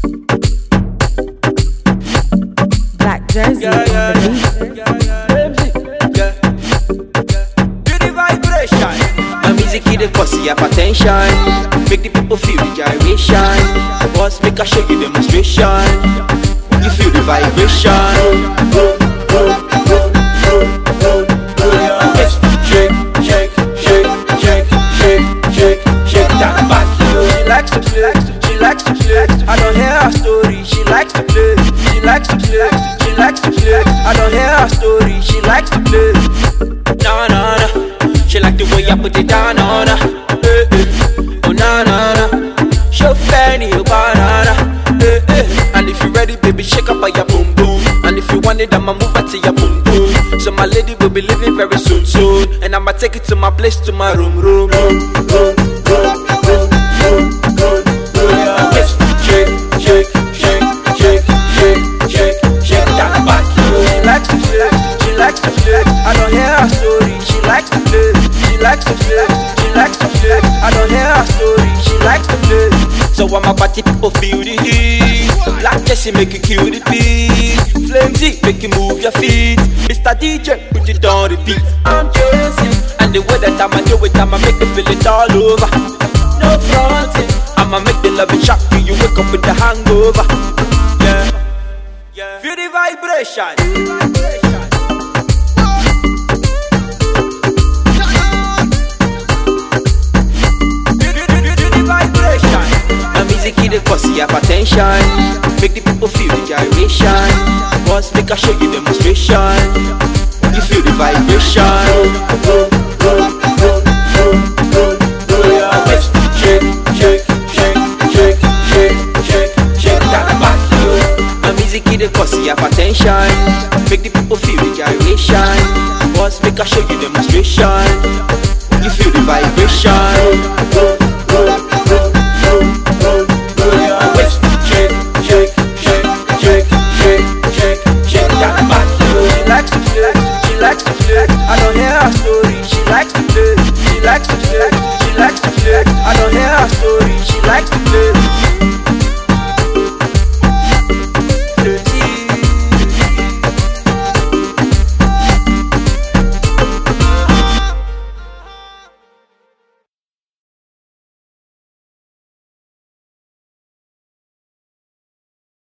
Black Jersey on the The vibration. My music give the pussy hypertension. Make the people feel the gyration. Boss, make I show you demonstration. You feel the vibration. Yes, shake, shake, shake, shake, shake, shake, shake that back. She likes to play, she likes to play. I don't hear her story. She likes to play, she likes to play, she likes to play. I don't hear her story. She likes to play. Nah, nah, nah. She like the way I put it down on her. Oh, nah, nah, nah. She'll fanny your banana. And if you ready, baby, shake up on your boom boom. And if you want it, I'ma move it to your boom boom. So my lady will be leaving very soon, soon. And I'ma take it to my place, to my room. Yes, shake, shake, shake, shake, shake, shake, shake that back. She likes to play, she likes to play. I don't hear her story. She likes to play, she likes to play, she likes to play. I don't hear her story. She likes to play. So I'm about to people feel the heat. Black Jesse make you kill the beat. Flamesy make you move your feet. Mr. DJ put it on repeat. I'm Jesse, and the way that I'ma do it, I'ma make you feel it all over. No fronting, I'ma make the love shock you. You wake up with the hangover. Yeah, yeah. Feel the vibration. Give the pussy hypertension. Make the people feel the gyration. Boss, make I show you demonstration. You feel the vibration. Yes, shake, shake, shake, shake, shake, shake, shake that back. My music give the pussy hypertension. Make the people feel the gyration. Boss, make I show you demonstration. You feel the vibration. I don't hear her story. She likes to play, she likes to play, she likes to play. I don't hear her story. She likes to play.